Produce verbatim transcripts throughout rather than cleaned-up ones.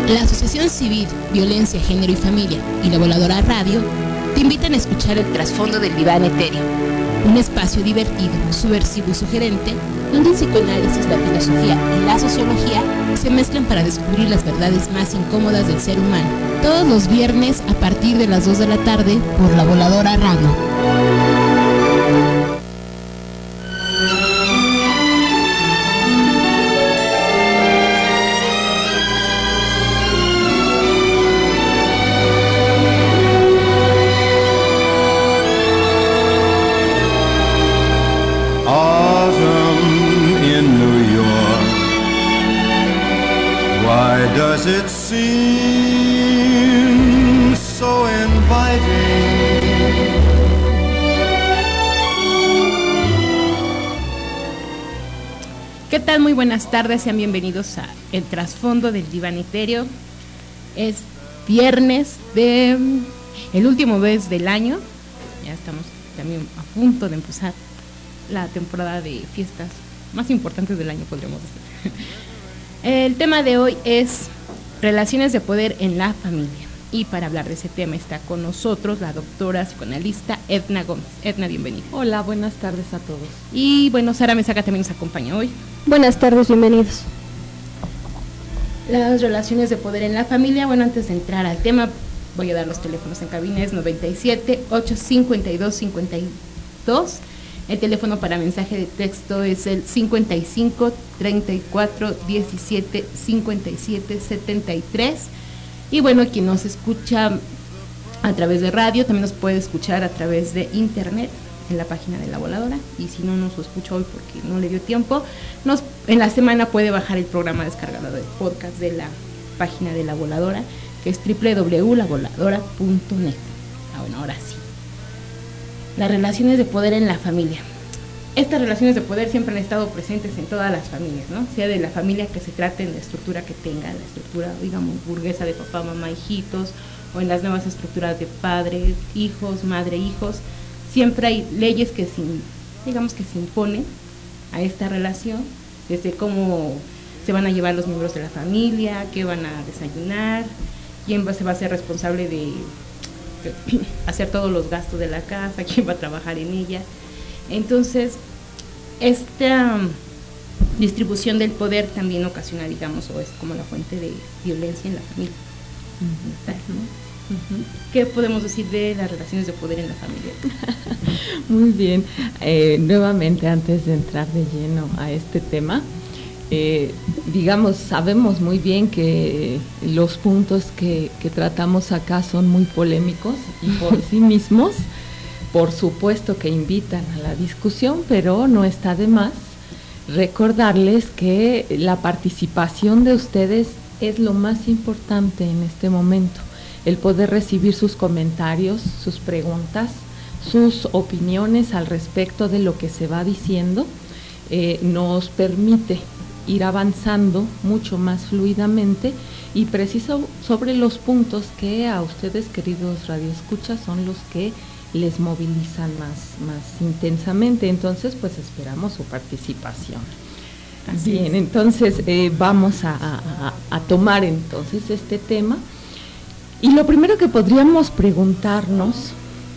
La Asociación Civil Violencia, Género y Familia y La Voladora Radio te invitan a escuchar el trasfondo del diván etéreo, un espacio divertido, subversivo y sugerente, donde el psicoanálisis, la filosofía y la sociología se mezclan para descubrir las verdades más incómodas del ser humano. Todos los viernes a partir de las dos de la tarde por La Voladora Radio. Does it seem so inviting? ¿Qué tal? Muy buenas tardes, sean bienvenidos a El Trasfondo del Diván Etéreo. Es viernes de el último mes del año. Ya estamos también a punto de empezar la temporada de fiestas más importantes del año, podríamos decir. El tema de hoy es relaciones de poder en la familia, y para hablar de ese tema está con nosotros la doctora psicoanalista Edna Gómez. Edna, bienvenida. Hola, buenas tardes a todos. Y bueno, Sara Mesaga también nos acompaña hoy. Buenas tardes, bienvenidos. Las relaciones de poder en la familia. Bueno, antes de entrar al tema, voy a dar los teléfonos en cabina. Es noventa y siete, ochocientos cincuenta y dos, cincuenta y dos. El teléfono para mensaje de texto es el cincuenta y cinco, treinta y cuatro, diecisiete, cincuenta y siete, setenta y tres. Y bueno, quien nos escucha a través de radio, también nos puede escuchar a través de internet en la página de La Voladora. Y si no nos escucha hoy porque no le dio tiempo, nos, en la semana puede bajar el programa descargado del podcast de la página de La Voladora, que es doble u doble u doble u punto la voladora punto net. Ah, bueno, ahora sí. Las relaciones de poder en la familia. Estas relaciones de poder siempre han estado presentes en todas las familias, ¿no? Sea de la familia que se trate, en la estructura que tenga, la estructura, digamos, burguesa de papá, mamá, hijitos, o en las nuevas estructuras de padres, hijos, madre, hijos. Siempre hay leyes que se, digamos, que se imponen a esta relación, desde cómo se van a llevar los miembros de la familia, qué van a desayunar, quién va, se va a ser responsable de hacer todos los gastos de la casa, quién va a trabajar en ella. Entonces, esta um, distribución del poder también ocasiona, digamos, o es como la fuente de violencia en la familia. Uh-huh. Uh-huh. ¿Qué podemos decir de las relaciones de poder en la familia? Muy bien, eh, nuevamente antes de entrar de lleno a este tema, Eh, digamos, sabemos muy bien que los puntos que, que tratamos acá son muy polémicos y por sí mismos, por supuesto que invitan a la discusión, pero no está de más recordarles que la participación de ustedes es lo más importante en este momento, el poder recibir sus comentarios, sus preguntas, sus opiniones al respecto de lo que se va diciendo, eh, nos permite ir avanzando mucho más fluidamente y preciso sobre los puntos que a ustedes, queridos radioescuchas, son los que les movilizan más, más intensamente. Entonces, pues esperamos su participación. Así Bien, es. entonces eh, vamos a, a, a tomar entonces este tema. Y lo primero que podríamos preguntarnos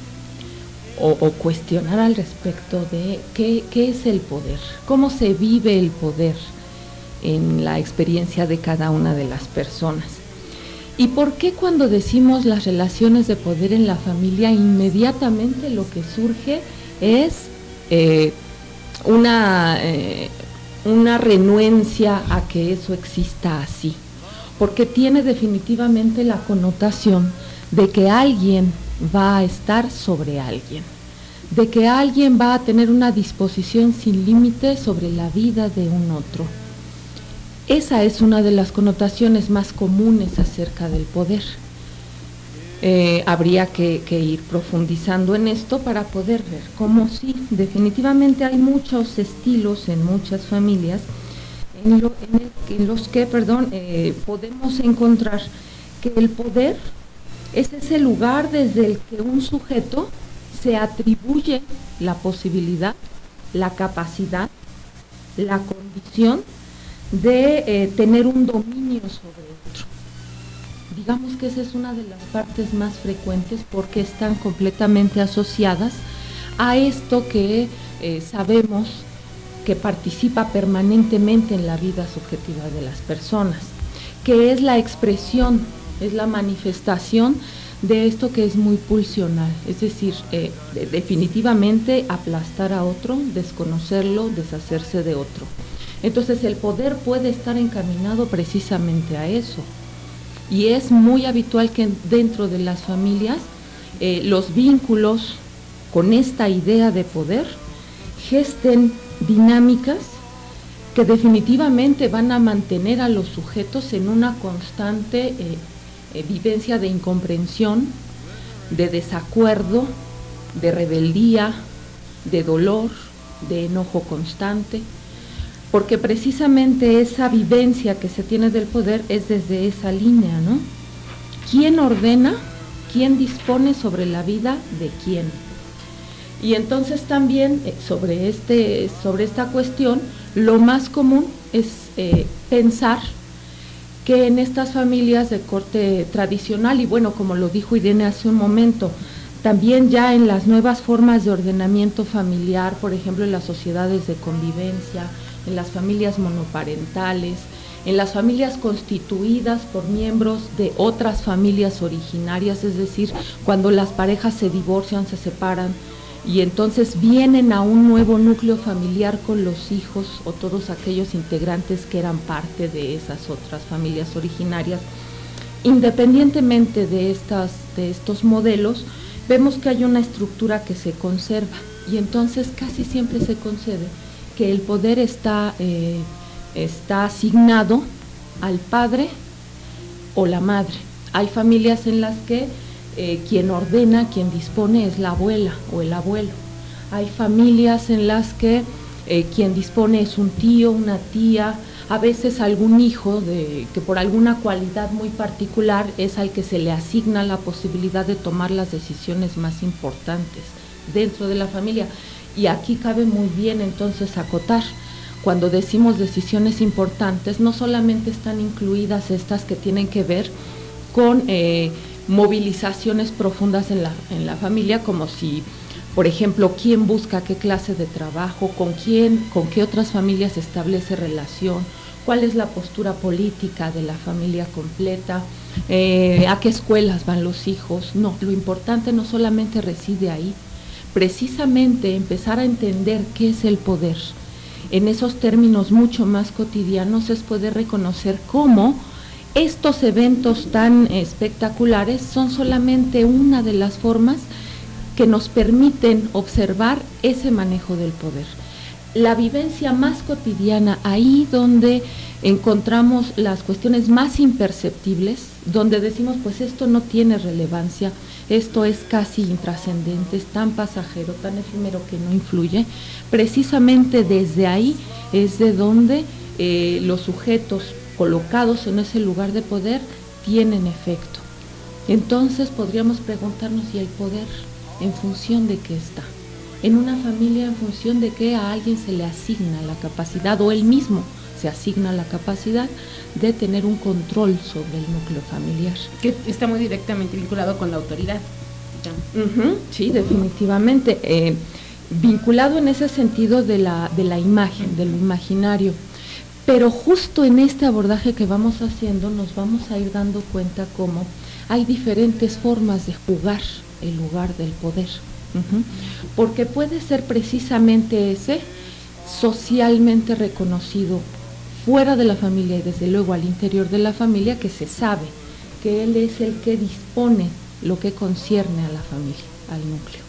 o, o cuestionar al respecto de qué, qué es el poder, cómo se vive el poder en la experiencia de cada una de las personas. ¿Y por qué cuando decimos las relaciones de poder en la familia, inmediatamente lo que surge es eh, una, eh, una renuencia a que eso exista así? Porque tiene definitivamente la connotación de que alguien va a estar sobre alguien, de que alguien va a tener una disposición sin límite sobre la vida de un otro. Esa es una de las connotaciones más comunes acerca del poder. Eh, habría que, que ir profundizando en esto para poder ver cómo sí, definitivamente hay muchos estilos en muchas familias en, lo, en, el, en los que perdón, eh, podemos encontrar que el poder es ese lugar desde el que un sujeto se atribuye la posibilidad, la capacidad, la condición de eh, tener un dominio sobre otro. digamos que esa es una de las partes más frecuentes porque están completamente asociadas a esto que eh, sabemos que participa permanentemente en la vida subjetiva de las personas, que es la expresión, es la manifestación de esto que es muy pulsional, es decir, eh, de, definitivamente aplastar a otro, desconocerlo, deshacerse de otro. Entonces el poder puede estar encaminado precisamente a eso, y es muy habitual que dentro de las familias eh, los vínculos con esta idea de poder gesten dinámicas que definitivamente van a mantener a los sujetos en una constante eh, eh, vivencia de incomprensión, de desacuerdo, de rebeldía, de dolor, de enojo constante, porque precisamente esa vivencia que se tiene del poder es desde esa línea, ¿no? ¿Quién ordena? ¿Quién dispone sobre la vida de quién? Y entonces también eh, sobre, este, sobre esta cuestión, lo más común es eh, pensar que en estas familias de corte tradicional, y bueno, como lo dijo Irene hace un momento, también ya en las nuevas formas de ordenamiento familiar, por ejemplo, en las sociedades de convivencia, en las familias monoparentales, en las familias constituidas por miembros de otras familias originarias, es decir, cuando las parejas se divorcian, se separan, y entonces vienen a un nuevo núcleo familiar con los hijos o todos aquellos integrantes que eran parte de esas otras familias originarias. Independientemente de, estas, de estos modelos, vemos que hay una estructura que se conserva, y entonces casi siempre se concede que el poder está, eh, está asignado al padre o la madre. Hay familias en las que Eh, quien ordena, quien dispone es la abuela o el abuelo. Hay familias en las que eh, quien dispone es un tío, una tía, a veces algún hijo de, que por alguna cualidad muy particular es al que se le asigna la posibilidad de tomar las decisiones más importantes dentro de la familia. Y aquí cabe muy bien entonces acotar, cuando decimos decisiones importantes, no solamente están incluidas estas que tienen que ver con eh, movilizaciones profundas en la, en la familia, como si, por ejemplo, quién busca qué clase de trabajo, con quién, con qué otras familias establece relación, cuál es la postura política de la familia completa, eh, a qué escuelas van los hijos. No, lo importante no solamente reside ahí, precisamente empezar a entender qué es el poder. En esos términos mucho más cotidianos es poder reconocer cómo estos eventos tan espectaculares son solamente una de las formas que nos permiten observar ese manejo del poder. La vivencia más cotidiana, ahí donde encontramos las cuestiones más imperceptibles, donde decimos, pues esto no tiene relevancia, esto es casi intrascendente, es tan pasajero, tan efímero que no influye, precisamente desde ahí es de donde eh, los sujetos colocados en ese lugar de poder tienen efecto. Entonces podríamos preguntarnos, ¿y el poder en función de qué está? En una familia, en función de que a alguien se le asigna la capacidad, o él mismo se asigna la capacidad de tener un control sobre el núcleo familiar. Que está muy directamente vinculado con la autoridad. Uh-huh, sí, definitivamente. Eh, vinculado en ese sentido de la, de la imagen, de lo imaginario. Pero justo en este abordaje que vamos haciendo nos vamos a ir dando cuenta cómo hay diferentes formas de jugar el lugar del poder, uh-huh. Porque puede ser precisamente ese socialmente reconocido fuera de la familia y desde luego al interior de la familia, que se sabe que él es el que dispone lo que concierne a la familia, al núcleo.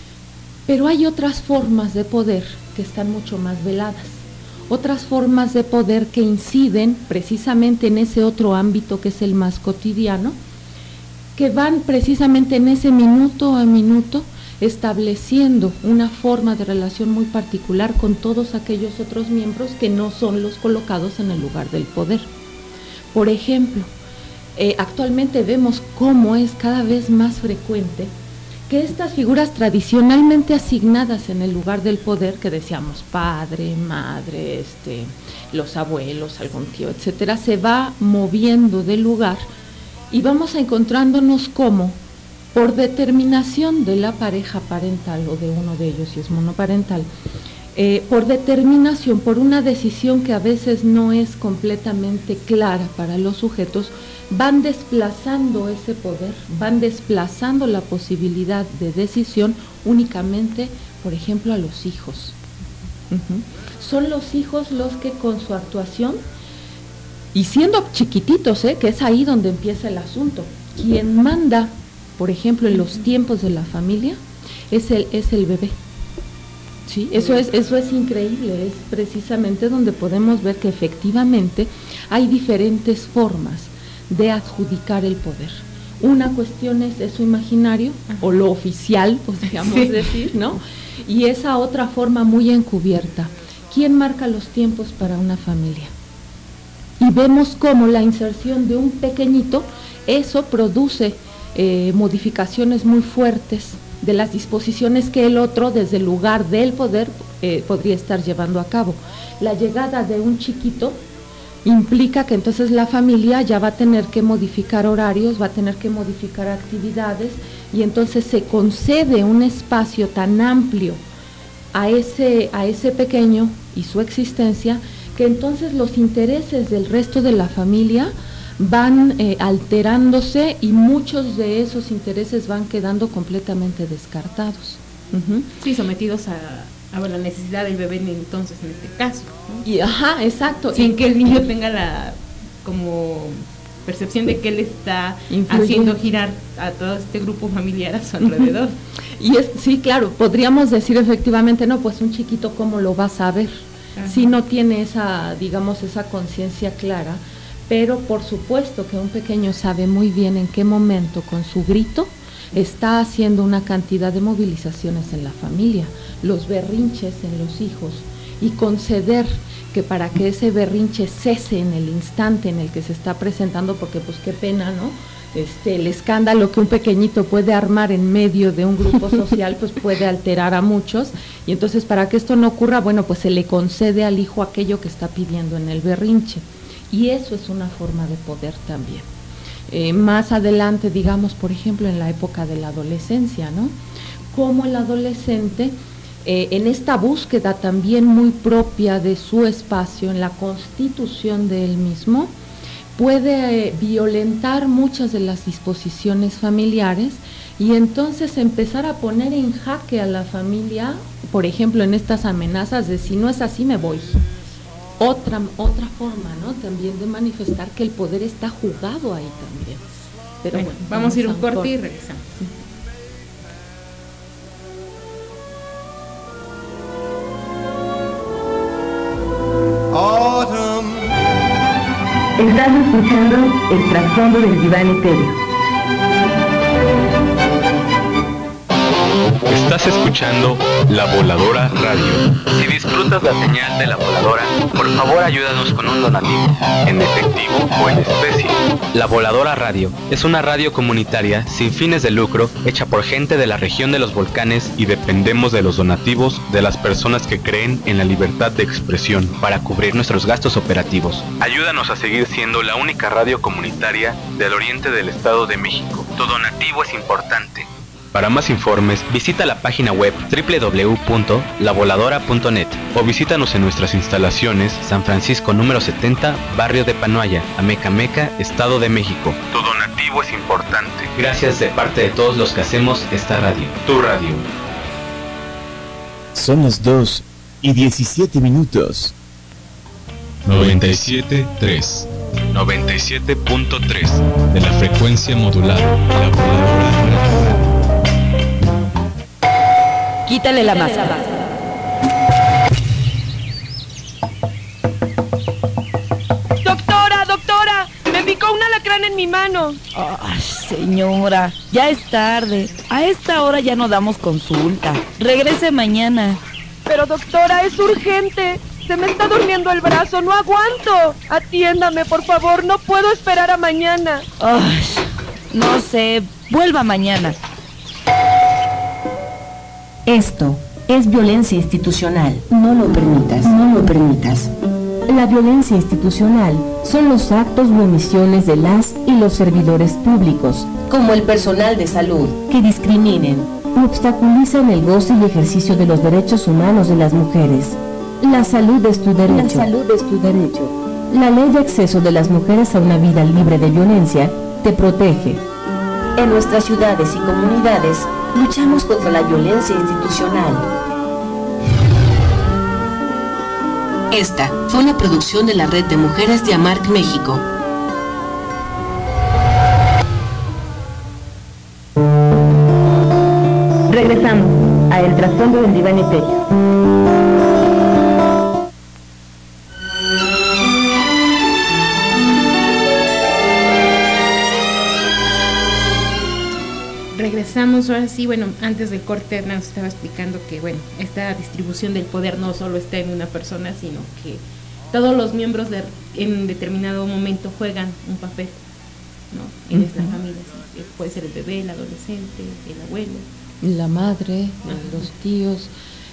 Pero hay otras formas de poder que están mucho más veladas. Otras formas de poder que inciden precisamente en ese otro ámbito que es el más cotidiano, que van precisamente en ese minuto a minuto estableciendo una forma de relación muy particular con todos aquellos otros miembros que no son los colocados en el lugar del poder. Por ejemplo, eh, actualmente vemos cómo es cada vez más frecuente que estas figuras tradicionalmente asignadas en el lugar del poder, que decíamos padre, madre, este, los abuelos, algún tío, etcétera, se va moviendo de lugar y vamos a encontrándonos como, por determinación de la pareja parental o de uno de ellos si es monoparental, eh, por determinación, por una decisión que a veces no es completamente clara para los sujetos, van desplazando ese poder, van desplazando la posibilidad de decisión únicamente, por ejemplo, a los hijos. Uh-huh. Son los hijos los que con su actuación, y siendo chiquititos, ¿eh? que es ahí donde empieza el asunto, quien manda, por ejemplo, en los tiempos de la familia, es el, es el bebé. ¿Sí? Eso es, eso es increíble, es precisamente donde podemos ver que efectivamente hay diferentes formas de adjudicar el poder. Una cuestión es eso imaginario, o lo oficial, podríamos sí. decir, ¿no? Y esa otra forma muy encubierta. ¿Quién marca los tiempos para una familia? Y vemos cómo la inserción de un pequeñito, eso produce eh, modificaciones muy fuertes de las disposiciones que el otro, desde el lugar del poder, eh, podría estar llevando a cabo. La llegada de un chiquito implica que entonces la familia ya va a tener que modificar horarios, va a tener que modificar actividades, y entonces se concede un espacio tan amplio a ese, a ese pequeño y su existencia, que entonces los intereses del resto de la familia van eh, alterándose, y muchos de esos intereses van quedando completamente descartados. Uh-huh. Sí, sometidos a, a la necesidad del bebé entonces, en este caso, ¿no? Y, ajá, exacto. Sin y, que el niño tenga la como percepción de que él está influye. haciendo girar a todo este grupo familiar a su alrededor. Y es, sí, claro, podríamos decir efectivamente, no, pues un chiquito, ¿cómo lo va a saber? Ajá. Si no tiene esa, digamos, esa conciencia clara. Pero por supuesto que un pequeño sabe muy bien en qué momento, con su grito, está haciendo una cantidad de movilizaciones en la familia, los berrinches en los hijos, y conceder que para que ese berrinche cese en el instante en el que se está presentando, porque pues qué pena, ¿no? Este, el escándalo que un pequeñito puede armar en medio de un grupo social, pues puede alterar a muchos, y entonces para que esto no ocurra, bueno, pues se le concede al hijo aquello que está pidiendo en el berrinche. Y eso es una forma de poder también. Eh, más adelante, digamos, por ejemplo, en la época de la adolescencia, ¿no? Cómo el adolescente, eh, en esta búsqueda también muy propia de su espacio, en la constitución de él mismo, puede eh, violentar muchas de las disposiciones familiares, y entonces empezar a poner en jaque a la familia, por ejemplo, en estas amenazas de si no es así me voy. Otra, otra forma, ¿no? También de manifestar que el poder está jugado ahí también. Pero bueno, bueno, vamos, vamos a ir un corte, corte y regresamos. Autumn. Estás escuchando el trasfondo del diván etéreo. Estás escuchando La Voladora Radio. Si disfrutas la señal de La Voladora, por favor ayúdanos con un donativo, en efectivo o en especie. La Voladora Radio es una radio comunitaria sin fines de lucro, hecha por gente de la región de los volcanes, y dependemos de los donativos de las personas que creen en la libertad de expresión para cubrir nuestros gastos operativos. Ayúdanos a seguir siendo la única radio comunitaria del oriente del Estado de México. Tu donativo es importante. Para más informes, visita la página web doble u doble u doble u punto la voladora punto net o visítanos en nuestras instalaciones San Francisco número setenta, barrio de Panoaya, Amecameca, Estado de México. Tu donativo es importante. Gracias de parte de todos los que hacemos esta radio. Tu radio. Son las dos y diecisiete minutos. noventa y siete punto tres noventa y siete punto tres de la frecuencia modulada. La Voladora Radio. Quítale la máscara. Doctora, doctora, me picó un alacrán en mi mano. Ay, señora, ya es tarde. A esta hora ya no damos consulta. Regrese mañana. Pero doctora, es urgente. Se me está durmiendo el brazo, no aguanto. Atiéndame, por favor, no puedo esperar a mañana. Ay, no sé, vuelva mañana. Esto es violencia institucional. No lo permitas, no lo permitas. La violencia institucional son los actos u omisiones de las y los servidores públicos, como el personal de salud, que discriminen u obstaculizan el goce y ejercicio de los derechos humanos de las mujeres. La salud es tu derecho. La salud es tu derecho. La ley de acceso de las mujeres a una vida libre de violencia te protege. En nuestras ciudades y comunidades luchamos contra la violencia institucional. Esta fue una producción de la Red de Mujeres de AMARC México. Regresamos a El Trasfondo del Diván y Techo. Regresamos, ahora sí, bueno, antes del corte nos estaba explicando que, bueno, esta distribución del poder no solo está en una persona, sino que todos los miembros de, en determinado momento juegan un papel, ¿no? En uh-huh. esta familia, sí. Puede ser el bebé, el adolescente, el abuelo. La madre, uh-huh. los tíos.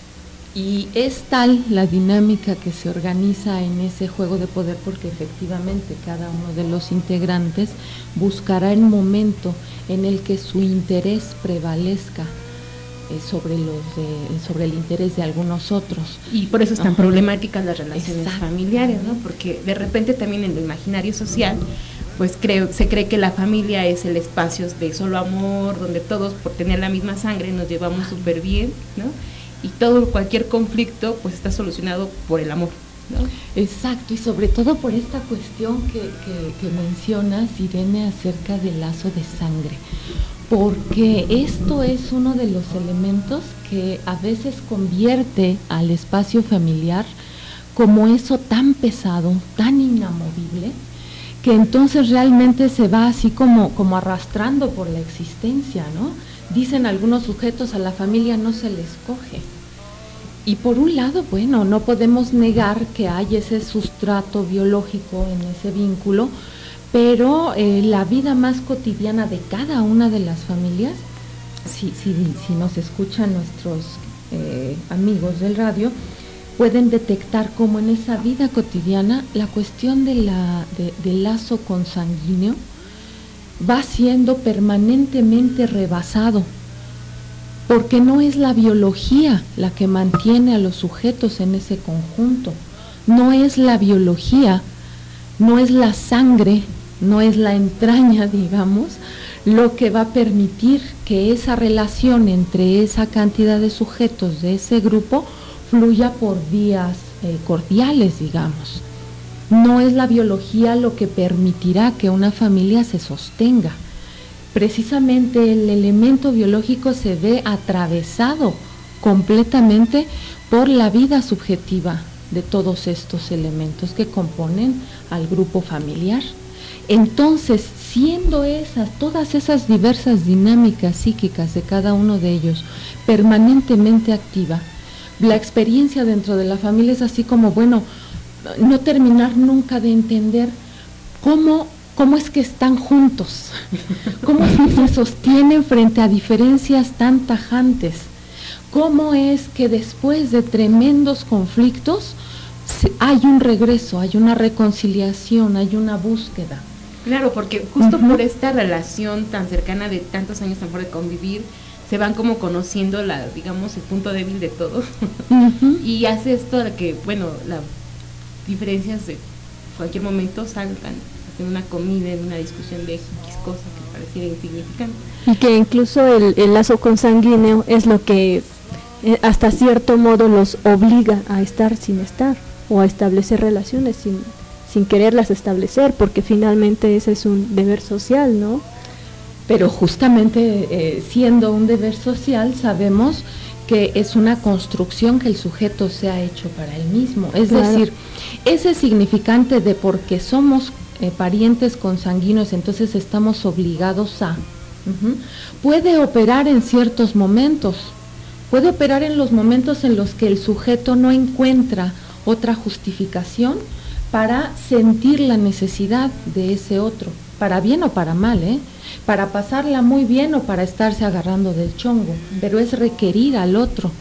Y es tal la dinámica que se organiza en ese juego de poder, porque efectivamente cada uno de los integrantes buscará el momento en el que su interés prevalezca eh, sobre los de, sobre el interés de algunos otros. Y por eso es tan Ajá. problemáticas las relaciones Exacto. familiares, ¿no? Porque de repente también en el imaginario social pues creo, se cree que la familia es el espacio de solo amor, donde todos por tener la misma sangre nos llevamos súper bien, ¿no? Y todo, cualquier conflicto pues está solucionado por el amor, ¿no? Exacto, y sobre todo por esta cuestión que, que, que mencionas, Irene, acerca del lazo de sangre, porque esto es uno de los elementos que a veces convierte al espacio familiar como eso tan pesado, tan inamovible, que entonces realmente se va así como, como arrastrando por la existencia, ¿no? Dicen algunos sujetos, a la familia no se les coge. Y por un lado, bueno, no podemos negar que hay ese sustrato biológico en ese vínculo, pero eh, la vida más cotidiana de cada una de las familias, si, si, si nos escuchan nuestros eh, amigos del radio, pueden detectar cómo en esa vida cotidiana la cuestión de la, de, del lazo consanguíneo va siendo permanentemente rebasado, porque no es la biología la que mantiene a los sujetos en ese conjunto, no es la biología, no es la sangre, no es la entraña, digamos, lo que va a permitir que esa relación entre esa cantidad de sujetos de ese grupo fluya por vías eh, cordiales, digamos. No es la biología lo que permitirá que una familia se sostenga. Precisamente el elemento biológico se ve atravesado completamente por la vida subjetiva de todos estos elementos que componen al grupo familiar. Entonces, siendo esas, todas esas diversas dinámicas psíquicas de cada uno de ellos permanentemente activa, la experiencia dentro de la familia es así como, bueno, no terminar nunca de entender cómo, cómo es que están juntos, cómo es que se sostienen frente a diferencias tan tajantes, cómo es que después de tremendos conflictos hay un regreso, hay una reconciliación, hay una búsqueda. Claro, porque justo uh-huh. por esta relación tan cercana de tantos años tan de convivir, se van como conociendo la, digamos, el punto débil de todo. Uh-huh. Y hace esto de que, bueno, las diferencias de cualquier momento salgan en una comida, en una discusión de X cosa que pareciera insignificante. Y que incluso el, el lazo consanguíneo es lo que eh, hasta cierto modo los obliga a estar sin estar, o a establecer relaciones sin, sin quererlas establecer, porque finalmente ese es un deber social, ¿no? Pero justamente eh, siendo un deber social, sabemos que es una construcción que el sujeto se ha hecho para él mismo. Es claro. decir, ese significante de porque somos eh, parientes consanguíneos, entonces estamos obligados a, uh-huh, puede operar en ciertos momentos, puede operar en los momentos en los que el sujeto no encuentra otra justificación para sentir la necesidad de ese otro, para bien o para mal, ¿eh? Para pasarla muy bien o para estarse agarrando del chongo, pero es requerir al otro.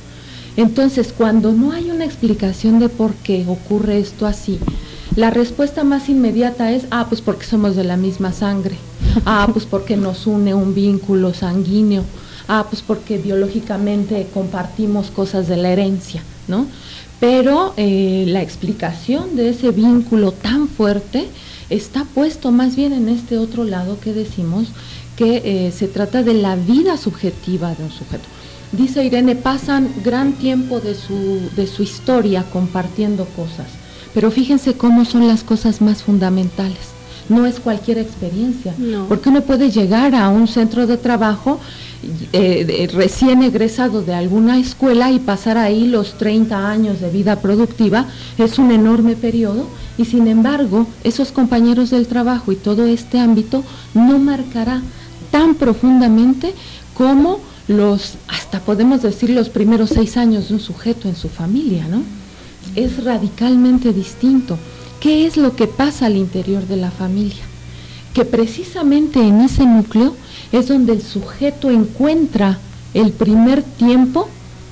Entonces, cuando no hay una explicación de por qué ocurre esto así, la respuesta más inmediata es, ah, pues porque somos de la misma sangre, ah, pues porque nos une un vínculo sanguíneo, ah, pues porque biológicamente compartimos cosas de la herencia, ¿no? Pero eh, la explicación de ese vínculo tan fuerte está puesto más bien en este otro lado que decimos que eh, se trata de la vida subjetiva de un sujeto. Dice Irene, pasan gran tiempo de su, de su historia compartiendo cosas, pero fíjense cómo son las cosas más fundamentales. No es cualquier experiencia, no. Porque uno puede llegar a un centro de trabajo eh, de, recién egresado de alguna escuela y pasar ahí los treinta años de vida productiva, es un enorme periodo, y sin embargo, esos compañeros del trabajo y todo este ámbito no marcará tan profundamente como los, hasta podemos decir, los primeros seis años de un sujeto en su familia, ¿no? Es radicalmente distinto. ¿Qué es lo que pasa al interior de la familia? Que precisamente en ese núcleo es donde el sujeto encuentra el primer tiempo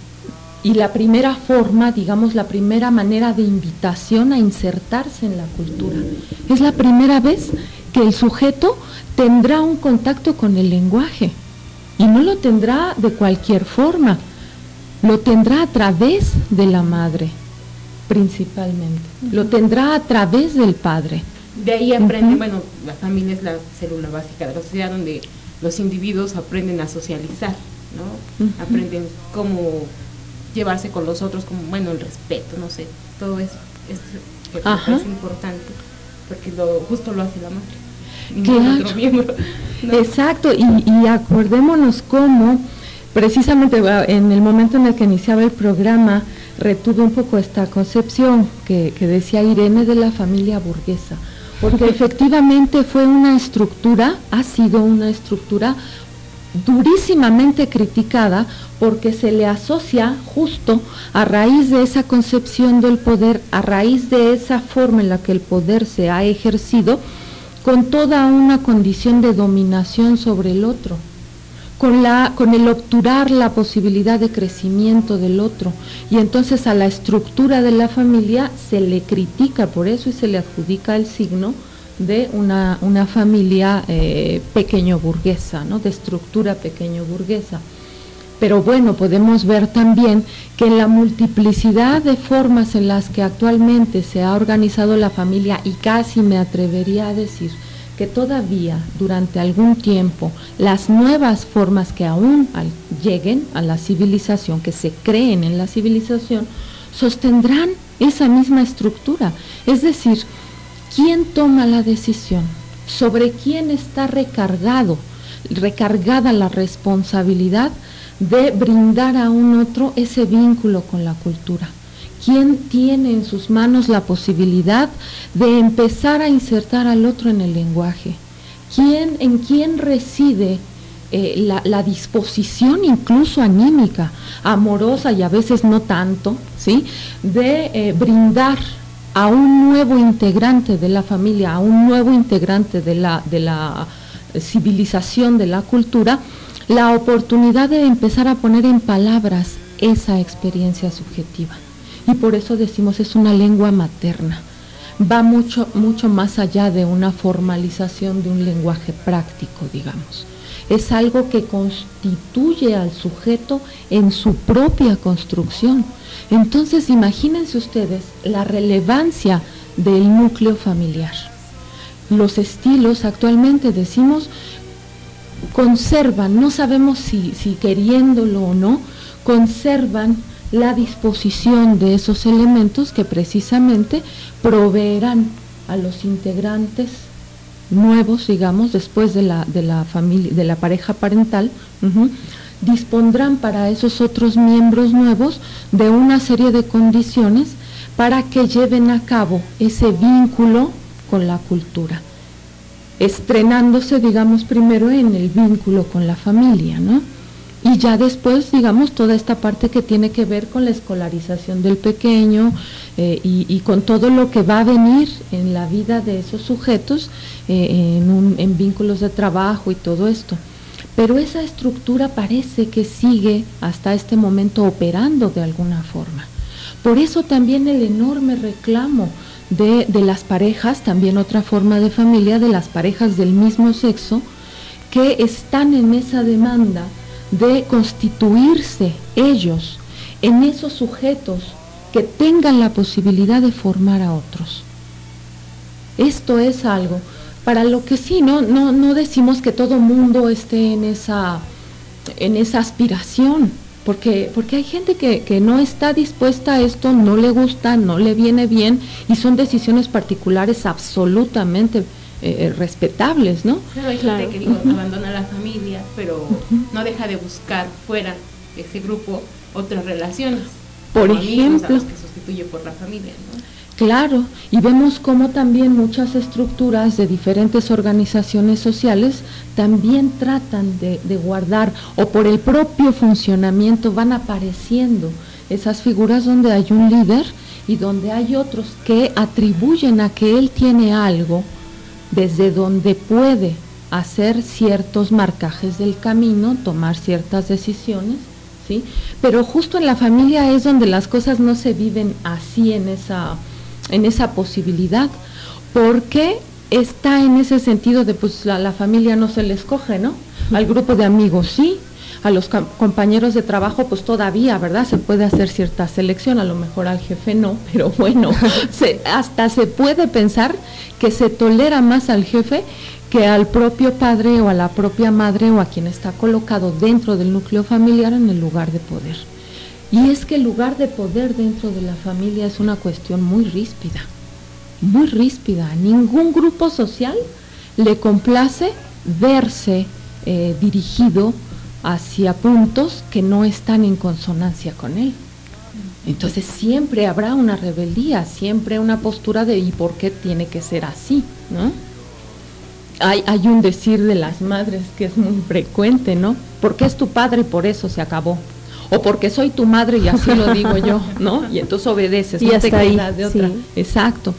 y la primera forma, digamos, la primera manera de invitación a insertarse en la cultura. Es la primera vez que el sujeto tendrá un contacto con el lenguaje, y no lo tendrá de cualquier forma, lo tendrá a través de la madre, principalmente, uh-huh. Lo tendrá a través del padre. De ahí aprende, uh-huh. Bueno, la familia es la célula básica de la sociedad, donde los individuos aprenden a socializar, ¿no? Uh-huh. Aprenden cómo llevarse con los otros, como, bueno, el respeto, no sé, todo eso es, es, es importante, porque lo, justo lo hace la madre. Claro. Otro miembro, ¿no? Exacto, y, y acordémonos cómo, precisamente en el momento en el que iniciaba el programa, retuve un poco esta concepción que, que decía Irene de la familia burguesa, porque efectivamente fue una estructura, ha sido una estructura durísimamente criticada, porque se le asocia justo a raíz de esa concepción del poder, a raíz de esa forma en la que el poder se ha ejercido, con toda una condición de dominación sobre el otro, con, la, con el obturar la posibilidad de crecimiento del otro, y entonces a la estructura de la familia se le critica por eso y se le adjudica el signo de una, una familia eh, pequeño burguesa, ¿no? De estructura pequeño burguesa. Pero bueno, podemos ver también que en la multiplicidad de formas en las que actualmente se ha organizado la familia, y casi me atrevería a decir que todavía durante algún tiempo las nuevas formas que aún al, lleguen a la civilización, que se creen en la civilización, sostendrán esa misma estructura. Es decir, ¿quién toma la decisión? ¿Sobre quién está recargado, recargada la responsabilidad de brindar a un otro ese vínculo con la cultura? ¿Quién tiene en sus manos la posibilidad de empezar a insertar al otro en el lenguaje? ¿Quién, en quién reside eh, la, la disposición incluso anímica, amorosa y a veces no tanto, ¿sí?, de eh, brindar a un nuevo integrante de la familia, a un nuevo integrante de la, de la civilización, de la cultura, la oportunidad de empezar a poner en palabras esa experiencia subjetiva? Y por eso decimos, es una lengua materna, va mucho, mucho más allá de una formalización de un lenguaje práctico, digamos. Es algo que constituye al sujeto en su propia construcción. Entonces, imagínense ustedes la relevancia del núcleo familiar. Los estilos actualmente, decimos, conservan, no sabemos si, si queriéndolo o no, conservan la disposición de esos elementos que precisamente proveerán a los integrantes nuevos, digamos, después de la, de la familia, de la pareja parental, uh-huh, dispondrán para esos otros miembros nuevos de una serie de condiciones para que lleven a cabo ese vínculo con la cultura, estrenándose, digamos, primero en el vínculo con la familia, ¿no? Y ya después, digamos, toda esta parte que tiene que ver con la escolarización del pequeño eh, y, y con todo lo que va a venir en la vida de esos sujetos, eh, en, un, en vínculos de trabajo y todo esto. pero esa estructura parece que sigue hasta este momento operando de alguna forma. Por eso también el enorme reclamo de, de las parejas, también otra forma de familia, de las parejas del mismo sexo, que están en esa demanda de constituirse ellos en esos sujetos que tengan la posibilidad de formar a otros. Esto es algo para lo que sí, no, no, no decimos que todo mundo esté en esa, en esa aspiración, porque, porque hay gente que, que no está dispuesta a esto, no le gusta, no le viene bien, y son decisiones particulares absolutamente eh, respetables, ¿no? Claro, hay gente que digo, abandona la familia, pero uh-huh. no deja de buscar fuera de ese grupo otras relaciones. Por ejemplo, amigos, que sustituye por la familia, ¿no? Claro, y vemos cómo también muchas estructuras de diferentes organizaciones sociales también tratan de, de guardar, o por el propio funcionamiento van apareciendo esas figuras donde hay un líder y donde hay otros que atribuyen a que él tiene algo desde donde puede hacer ciertos marcajes del camino, tomar ciertas decisiones, ¿sí? Pero justo en la familia es donde las cosas no se viven así en esa... en esa posibilidad, porque está en ese sentido de pues la, la familia no se le escoge, ¿no? Al grupo de amigos sí, a los compañeros de trabajo pues todavía, ¿verdad? Se puede hacer cierta selección, a lo mejor al jefe no, pero bueno, se, hasta se puede pensar que se tolera más al jefe que al propio padre o a la propia madre o a quien está colocado dentro del núcleo familiar en el lugar de poder. Y es que el lugar de poder dentro de la familia es una cuestión muy ríspida, muy ríspida. A ningún grupo social le complace verse eh, dirigido hacia puntos que no están en consonancia con él. Entonces siempre habrá una rebeldía, siempre una postura de ¿y por qué tiene que ser así?, ¿no? Hay, hay un decir de las madres que es muy frecuente, ¿no? Porque es tu padre y por eso se acabó. O porque soy tu madre y así lo digo yo, ¿no? Y entonces obedeces, y no hasta te ahí, quedas de otra. Sí. Exacto.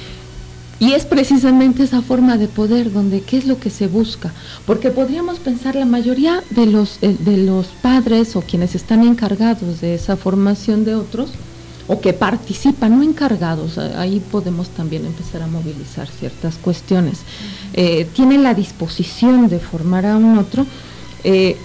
Y es precisamente esa forma de poder donde qué es lo que se busca, porque podríamos pensar la mayoría de los eh, de los padres o quienes están encargados de esa formación de otros o que participan, no encargados, ahí podemos también empezar a movilizar ciertas cuestiones, eh, tienen la disposición de formar a un otro. Eh,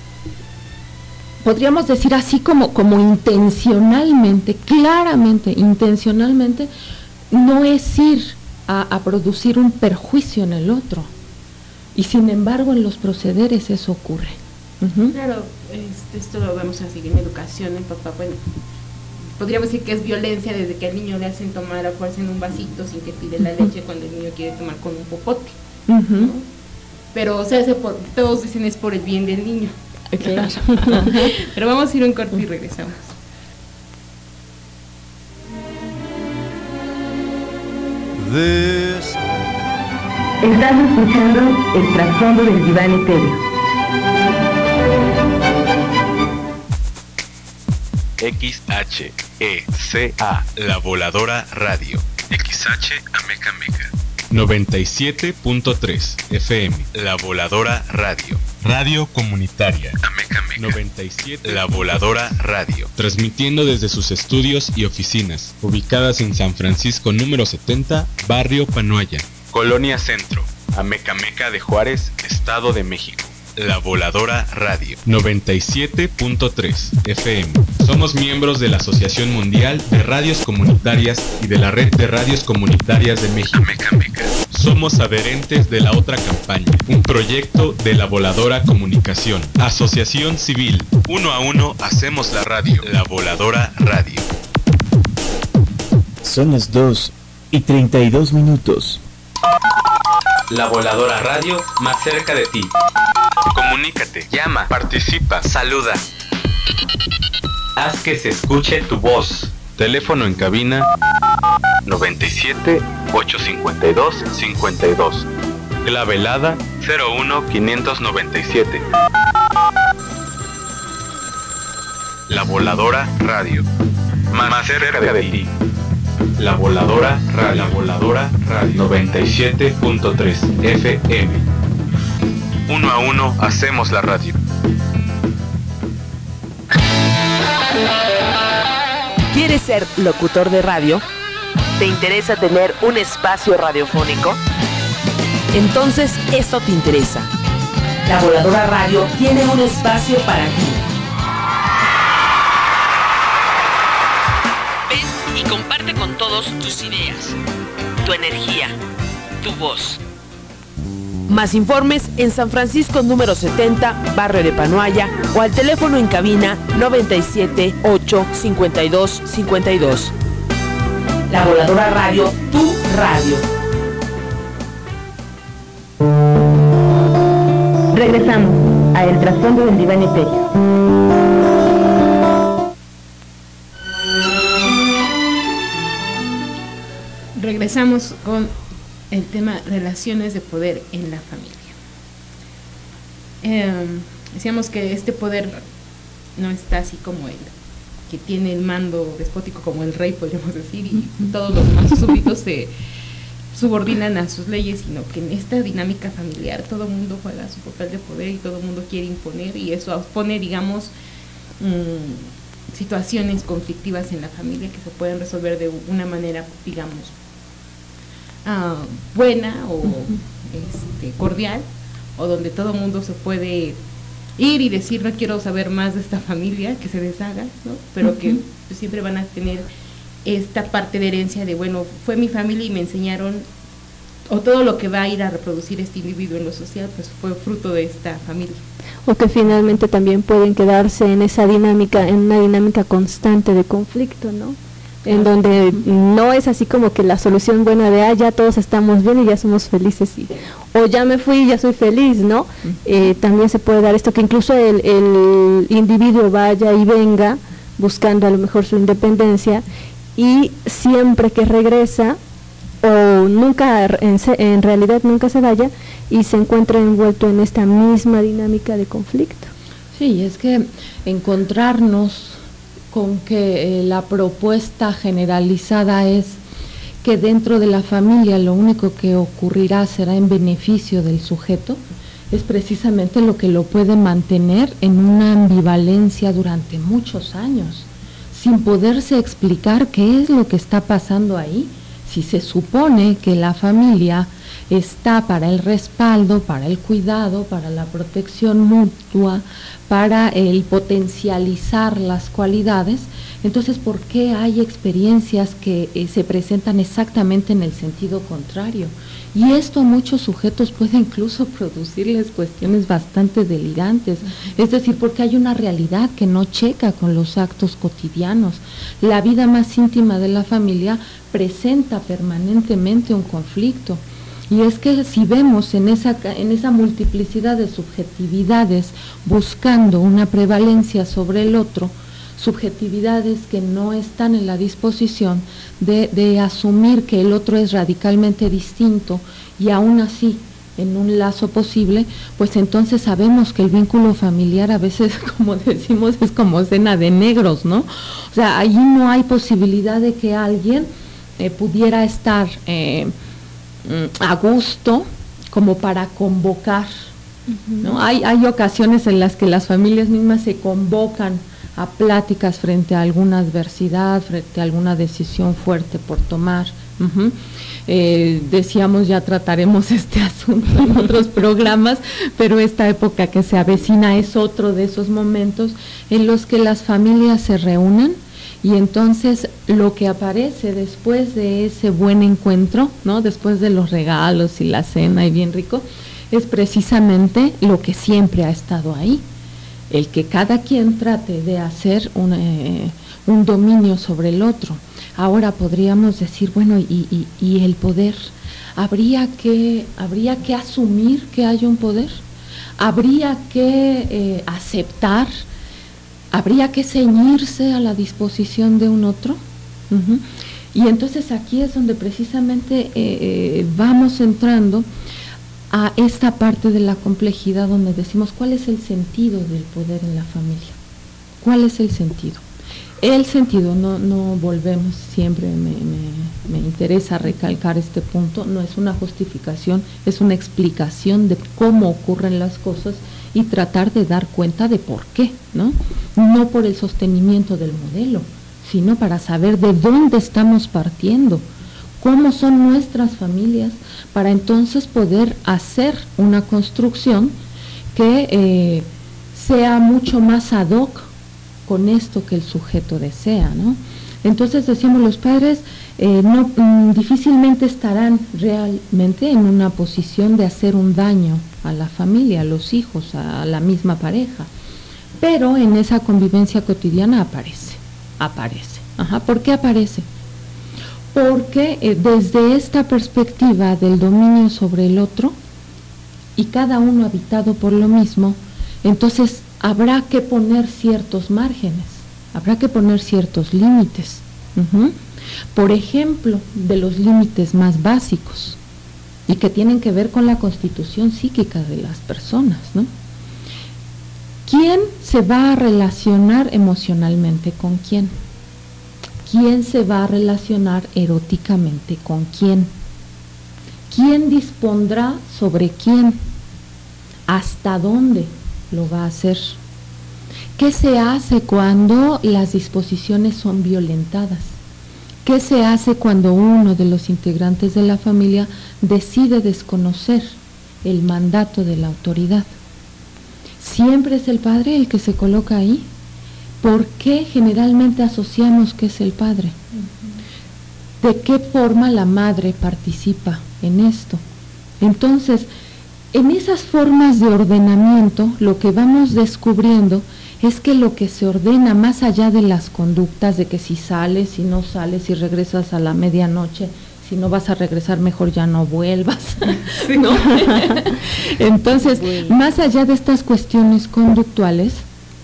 podríamos decir así como, como intencionalmente, claramente, intencionalmente, no es ir a, a producir un perjuicio en el otro. Y sin embargo en los procederes eso ocurre. Uh-huh. Claro, este, esto lo vemos así en educación, el papá, bueno, podríamos decir que es violencia desde que al niño le hacen tomar a fuerza en un vasito sin que pide la leche cuando el niño quiere tomar con un popote. Uh-huh. ¿No? Pero o sea, se por, todos dicen es por el bien del niño. Claro. Pero vamos a ir un corte y regresamos. This... Estás escuchando el trasfondo del diván etéreo. X H E C A, La Voladora Radio. X H Ameca Meca. noventa y siete punto tres F M, La Voladora Radio. Radio comunitaria. Ameca Meca. noventa y siete, La Voladora Radio. Transmitiendo desde sus estudios y oficinas, ubicadas en San Francisco número setenta, Barrio Panoaya, Colonia Centro, Ameca Meca de Juárez, Estado de México. La Voladora Radio, noventa y siete punto tres F M. Somos miembros de la Asociación Mundial de Radios Comunitarias y de la Red de Radios Comunitarias de México. Ameca Meca. Somos adherentes de la otra campaña, un proyecto de La Voladora Comunicación. Asociación Civil, uno a uno hacemos la radio. La Voladora Radio. Son las dos y treinta y dos minutos. La Voladora Radio, más cerca de ti. Comunícate, llama, participa, saluda. Haz que se escuche tu voz. Teléfono en cabina noventa y siete, ochocientos cincuenta y dos, cincuenta y dos. Clave helada cero uno, quinientos noventa y siete. La Voladora Radio, más, más cerca, cerca de, de ti. La Voladora Radio, La Voladora Radio, noventa y siete punto tres F M. Uno a uno hacemos la radio. ¿Quieres ser locutor de radio? ¿Te interesa tener un espacio radiofónico? Entonces esto te interesa. La Voladora Radio tiene un espacio para ti. Ven y comparte con todos tus ideas, tu energía, tu voz. Más informes en San Francisco número setenta, barrio de Panoaya, o al teléfono en cabina noventa y siete, ocho, cincuenta y dos, cincuenta y dos. La Voladora Radio, tu radio. Regresamos a El Trasfondo del Diván Etéreo. Regresamos con el tema relaciones de poder en la familia. Eh, decíamos que este poder no está así como el que tiene el mando despótico como el rey, podríamos decir, y todos los demás súbditos se subordinan a sus leyes, sino que en esta dinámica familiar todo el mundo juega su papel de poder y todo el mundo quiere imponer, y eso pone, digamos, mmm, situaciones conflictivas en la familia que se pueden resolver de una manera, digamos, Uh, buena o este, cordial, o donde todo el mundo se puede ir y decir no quiero saber más de esta familia, que se deshaga, ¿no? Pero uh-huh. que pues, siempre van a tener esta parte de herencia de bueno, fue mi familia y me enseñaron, o todo lo que va a ir a reproducir este individuo en lo social pues fue fruto de esta familia. O que finalmente también pueden quedarse en esa dinámica, en una dinámica constante de conflicto, ¿no? En donde no es así como que la solución buena de ah, ya todos estamos bien y ya somos felices, y, o ya me fui y ya soy feliz, ¿no? Eh, también se puede dar esto, que incluso el, el individuo vaya y venga buscando a lo mejor su independencia, y siempre que regresa, o nunca, en, en realidad nunca se vaya, y se encuentra envuelto en esta misma dinámica de conflicto. Sí, es que encontrarnos con que eh, la propuesta generalizada es que dentro de la familia lo único que ocurrirá será en beneficio del sujeto, es precisamente lo que lo puede mantener en una ambivalencia durante muchos años, sin poderse explicar qué es lo que está pasando ahí, si se supone que la familia está para el respaldo, para el cuidado, para la protección mutua, para el potencializar las cualidades. Entonces, ¿por qué hay experiencias que eh, se presentan exactamente en el sentido contrario? Y esto a muchos sujetos puede incluso producirles cuestiones bastante delirantes, es decir, porque hay una realidad que no checa con los actos cotidianos. La vida más íntima de la familia presenta permanentemente un conflicto. Y es que si vemos en esa, en esa multiplicidad de subjetividades buscando una prevalencia sobre el otro, subjetividades que no están en la disposición de, de asumir que el otro es radicalmente distinto y aún así en un lazo posible, pues entonces sabemos que el vínculo familiar a veces, como decimos, es como cena de negros, ¿no? O sea, allí no hay posibilidad de que alguien eh, pudiera estar eh, a gusto como para convocar, ¿no? Hay, hay ocasiones en las que las familias mismas se convocan a pláticas frente a alguna adversidad, frente a alguna decisión fuerte por tomar. Uh-huh. Eh, decíamos, ya trataremos este asunto en otros programas, pero esta época que se avecina es otro de esos momentos en los que las familias se reúnen. Y entonces lo que aparece después de ese buen encuentro, ¿no? Después de los regalos y la cena y bien rico, es precisamente lo que siempre ha estado ahí, el que cada quien trate de hacer un, eh, un dominio sobre el otro. Ahora podríamos decir, bueno, y, y, y el poder, ¿habría que, habría que asumir que hay un poder? ¿Habría que eh, aceptar? ¿Habría que ceñirse a la disposición de un otro? Uh-huh. Y entonces aquí es donde precisamente eh, eh, vamos entrando a esta parte de la complejidad donde decimos cuál es el sentido del poder en la familia. ¿Cuál es el sentido? El sentido, no, no volvemos, siempre me, me me interesa recalcar este punto, no es una justificación, es una explicación de cómo ocurren las cosas y tratar de dar cuenta de por qué, ¿no? No por el sostenimiento del modelo, sino para saber de dónde estamos partiendo, cómo son nuestras familias, para entonces poder hacer una construcción que eh, sea mucho más ad hoc con esto que el sujeto desea, ¿no? Entonces decimos, los padres eh, no mm, difícilmente estarán realmente en una posición de hacer un daño a la familia, a los hijos, a la misma pareja, pero en esa convivencia cotidiana aparece, aparece. Ajá, ¿por qué aparece? Porque eh, desde esta perspectiva del dominio sobre el otro, y cada uno habitado por lo mismo, entonces habrá que poner ciertos márgenes, habrá que poner ciertos límites. Uh-huh. Por ejemplo, de los límites más básicos, y que tienen que ver con la constitución psíquica de las personas, ¿no? ¿Quién se va a relacionar emocionalmente con quién? ¿Quién se va a relacionar eróticamente con quién? ¿Quién dispondrá sobre quién? ¿Hasta dónde lo va a hacer? ¿Qué se hace cuando las disposiciones son violentadas? ¿Qué se hace cuando uno de los integrantes de la familia decide desconocer el mandato de la autoridad? ¿Siempre es el padre el que se coloca ahí? ¿Por qué generalmente asociamos que es el padre? ¿De qué forma la madre participa en esto? Entonces, en esas formas de ordenamiento, lo que vamos descubriendo es que lo que se ordena más allá de las conductas, de que si sales, si no sales, si regresas a la medianoche, si no vas a regresar, mejor ya no vuelvas, ¿no? Entonces, más allá de estas cuestiones conductuales,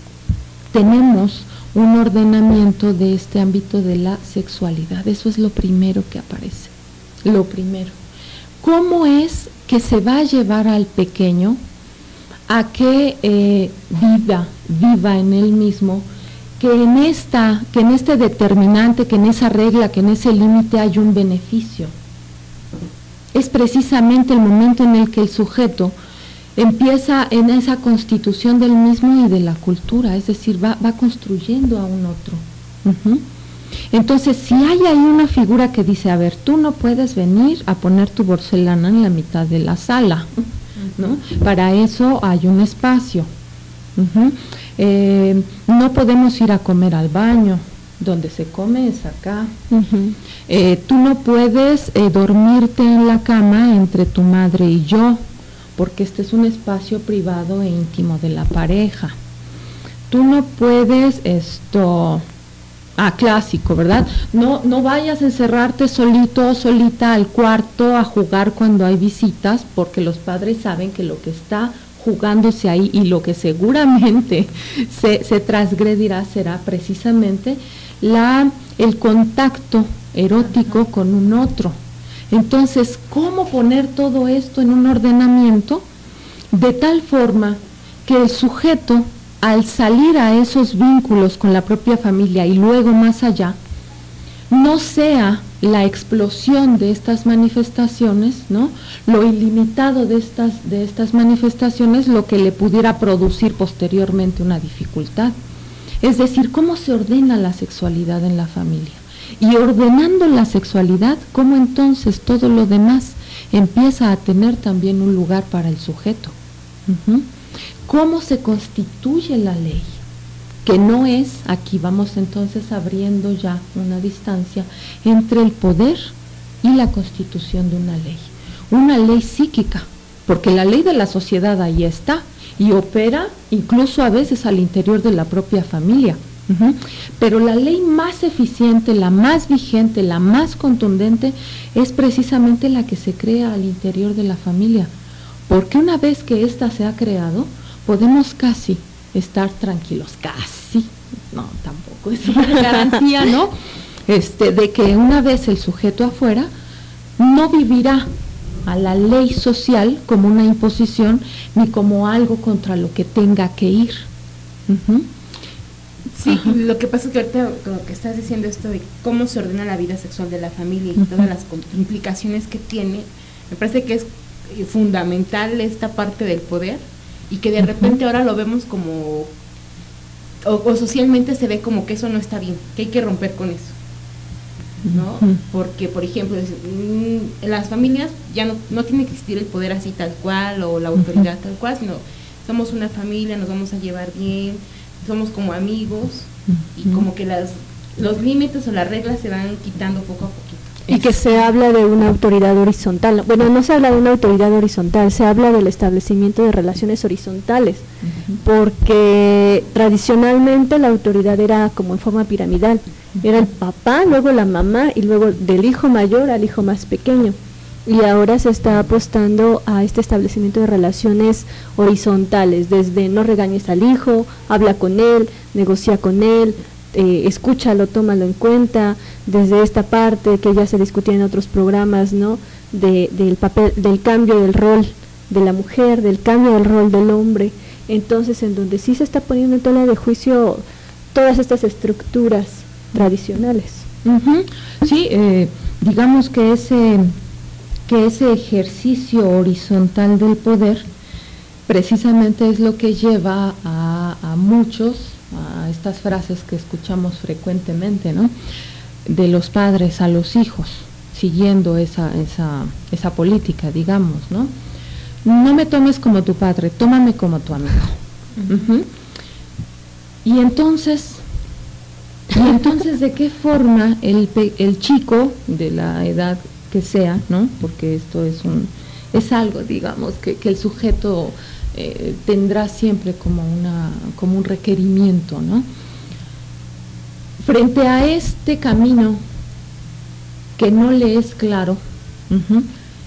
tenemos un ordenamiento de este ámbito de la sexualidad. Eso es lo primero que aparece, lo primero. ¿Cómo es que se va a llevar al pequeño a que eh, viva, viva en él mismo, que en esta, que en este determinante, que en esa regla, que en ese límite hay un beneficio? Es precisamente el momento en el que el sujeto empieza en esa constitución del mismo y de la cultura, es decir, va, va construyendo a un otro. Uh-huh. Entonces, si hay ahí una figura que dice, a ver, tú no puedes venir a poner tu porcelana en la mitad de la sala, ¿no? Para eso hay un espacio. Uh-huh. Eh, no podemos ir a comer al baño, donde se come es acá. Uh-huh. Eh, tú no puedes eh, dormirte en la cama entre tu madre y yo, porque este es un espacio privado e íntimo de la pareja. Tú no puedes esto, ah, clásico, ¿verdad? No, no vayas a encerrarte solito o solita al cuarto a jugar cuando hay visitas, porque los padres saben que lo que está jugándose ahí y lo que seguramente se, se transgredirá será precisamente la, el contacto erótico con un otro. Entonces, ¿cómo poner todo esto en un ordenamiento de tal forma que el sujeto, al salir a esos vínculos con la propia familia y luego más allá, no sea la explosión de estas manifestaciones, ¿no? Lo ilimitado de estas, de estas manifestaciones, lo que le pudiera producir posteriormente una dificultad? Es decir, ¿cómo se ordena la sexualidad en la familia? Y ordenando la sexualidad, ¿cómo entonces todo lo demás empieza a tener también un lugar para el sujeto? Uh-huh. ¿Cómo se constituye la ley? Que no es, aquí vamos entonces abriendo ya una distancia entre el poder y la constitución de una ley. Una ley psíquica, porque la ley de la sociedad ahí está y opera incluso a veces al interior de la propia familia. Uh-huh. Pero la ley más eficiente, la más vigente, la más contundente es precisamente la que se crea al interior de la familia, porque una vez que ésta se ha creado, podemos casi estar tranquilos, casi, no, tampoco es una garantía, ¿no? Este, de que una vez el sujeto afuera no vivirá a la ley social como una imposición ni como algo contra lo que tenga que ir. Uh-huh. Sí, Ajá. Lo que pasa es que ahorita lo que estás diciendo esto de cómo se ordena la vida sexual de la familia y uh-huh. todas las implicaciones que tiene, me parece que es fundamental esta parte del poder y que de uh-huh. repente ahora lo vemos como, o, o socialmente se ve como que eso no está bien, que hay que romper con eso, ¿no? Uh-huh. Porque, por ejemplo, en las familias ya no, no tiene que existir el poder así tal cual o la autoridad uh-huh. tal cual, sino somos una familia, nos vamos a llevar bien, somos como amigos uh-huh. y como que las los límites o las reglas se van quitando poco a poquito. Y que se habla de una autoridad horizontal. Bueno, no se habla de una autoridad horizontal, se habla del establecimiento de relaciones horizontales, uh-huh. porque tradicionalmente la autoridad era como en forma piramidal, uh-huh. era el papá, luego la mamá y luego del hijo mayor al hijo más pequeño. Y ahora se está apostando a este establecimiento de relaciones horizontales, desde no regañes al hijo, habla con él, negocia con él, eh, escúchalo, tómalo en cuenta, desde esta parte que ya se discutía en otros programas, ¿no? De, del papel, del cambio del rol de la mujer, del cambio del rol del hombre. Entonces, en donde sí se está poniendo en tela de juicio todas estas estructuras tradicionales. Uh-huh. Sí, eh, digamos que ese que ese ejercicio horizontal del poder precisamente es lo que lleva a, a muchos a estas frases que escuchamos frecuentemente, ¿no? De los padres a los hijos, siguiendo esa esa esa política, digamos, ¿no? No me tomes como tu padre, tómame como tu amigo. Uh-huh. Y entonces y entonces de qué forma el el chico de la edad que sea, ¿no? Porque esto es un es algo, digamos, que, que el sujeto eh, tendrá siempre como una como un requerimiento, ¿no? Frente a este camino que no le es claro, uh-huh,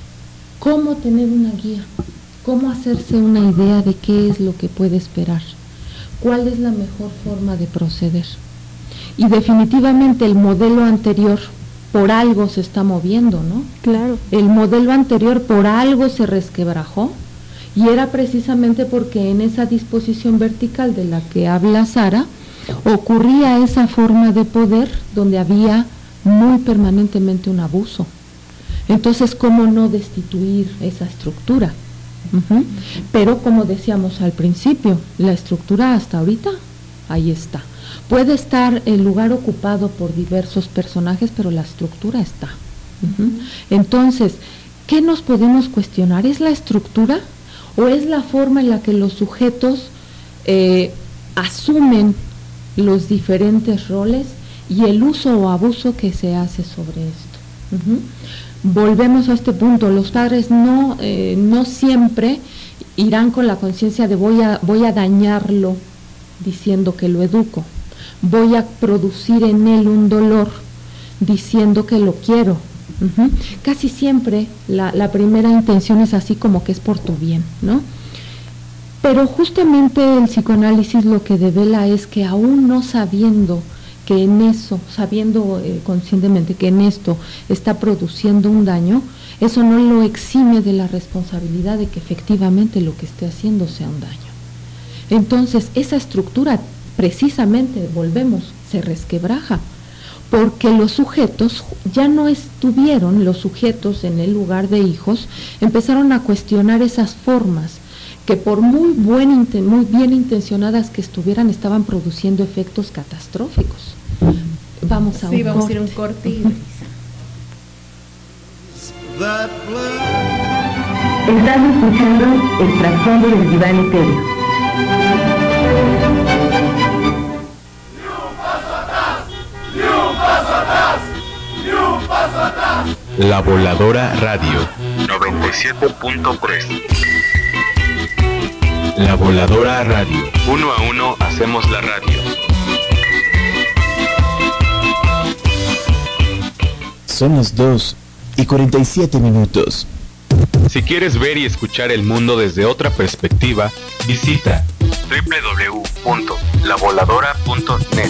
¿cómo tener una guía? ¿Cómo hacerse una idea de qué es lo que puede esperar? ¿Cuál es la mejor forma de proceder? Y definitivamente el modelo anterior por algo se está moviendo, ¿no? Claro. El modelo anterior por algo se resquebrajó y era precisamente porque en esa disposición vertical de la que habla Sara ocurría esa forma de poder donde había muy permanentemente un abuso. Entonces, ¿cómo no destituir esa estructura? Uh-huh. Pero como decíamos al principio, la estructura hasta ahorita, ahí está. Puede estar el lugar ocupado por diversos personajes, pero la estructura está. Uh-huh. Entonces, ¿qué nos podemos cuestionar? ¿Es la estructura o es la forma en la que los sujetos eh, asumen los diferentes roles y el uso o abuso que se hace sobre esto? Uh-huh. Volvemos a este punto, los padres no, eh, no siempre irán con la conciencia de voy a, voy a dañarlo diciendo que lo educo, voy a producir en él un dolor diciendo que lo quiero. Uh-huh. Casi siempre la, la primera intención es así como que es por tu bien, ¿no? Pero justamente el psicoanálisis lo que devela es que aún no sabiendo que en eso, sabiendo eh, conscientemente que en esto está produciendo un daño, eso no lo exime de la responsabilidad de que efectivamente lo que esté haciendo sea un daño. Entonces, esa estructura precisamente, volvemos, se resquebraja, porque los sujetos ya no estuvieron, los sujetos en el lugar de hijos, empezaron a cuestionar esas formas que por muy, buen, muy bien intencionadas que estuvieran, estaban produciendo efectos catastróficos. Vamos a sí, un vamos corte. a ir a un corte y Estás escuchando el trasfondo del diván etéreo. La Voladora Radio noventa y siete punto tres. La Voladora Radio. Uno a uno hacemos la radio. Son las dos y cuarenta y siete minutos. Si quieres ver y escuchar el mundo desde otra perspectiva, visita doble u doble u doble u punto la voladora punto net.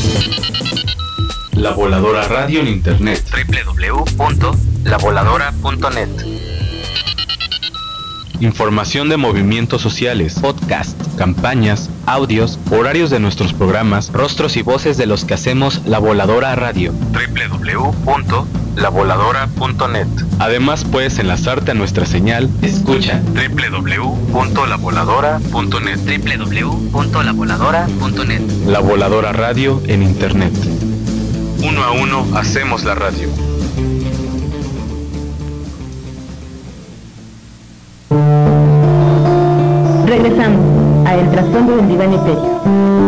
La Voladora Radio en Internet. doble u doble u doble u punto la voladora punto net. información de movimientos sociales, podcast, campañas, audios, horarios de nuestros programas, rostros y voces de los que hacemos La Voladora Radio. doble u doble u doble u punto la voladora punto net. Además puedes enlazarte a nuestra señal Escucha doble u doble u doble u punto la voladora punto net. doble u doble u doble u punto la voladora punto net. La Voladora Radio en Internet. Uno a uno hacemos la radio. Regresamos a El Trasfondo del Diván Etéreo.